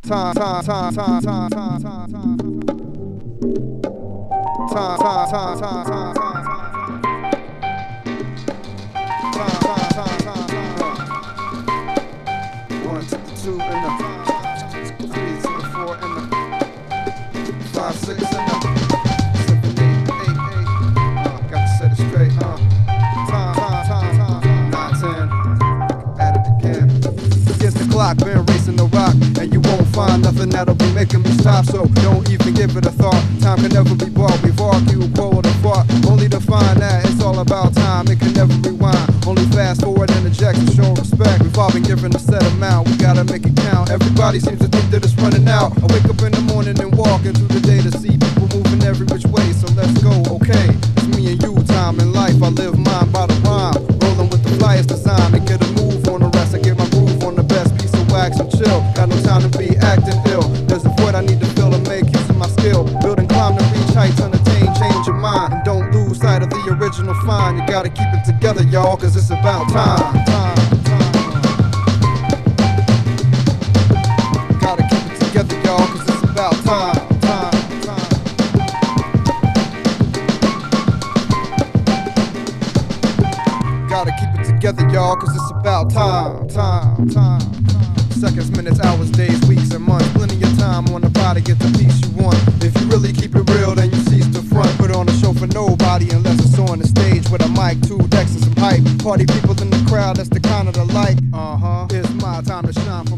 Time. One to the two and the 3 to the 4 and the 5, 6 and the 7, 8, 8. Got to set it straight. Time. 9, 10. At it again. Against the clock, been racing the rock, and you won't find nothing that'll be making me stop. So don't even give it a thought. Time can never be bought. We've argued, quarreled, and fought, only to find that it's all about time. It can never rewind. Only fast forward and eject to show respect. We've all been given a set amount. We gotta make it count. Everybody seems to think that it's running out. I wake up in the morning and walk into the day to see people moving every which way. So let's go, okay? It's me and you, time in life. I live mine by the rhyme. Rolling with the flyest design to get a move on the rest. I get my groove on the best piece of wax and chill. Got no time to be acting ill. There's a void I need to fill and make use of my skill. Build and climb to reach heights, unattain, change your mind. And don't lose sight of the original find. You gotta keep it together, y'all, cause it's about time. Gotta keep it together, y'all, cause it's about time. Gotta keep it together, y'all, cause it's about time. Seconds, minutes, hours, days, weeks, and months. Plenty of time on the body, get the piece you want. If you really keep it real, then you cease to front. Put on a show for nobody unless it's on the stage with a mic, 2 decks, and some hype. Party people in the crowd, that's the kind of the light. It's my time to shine.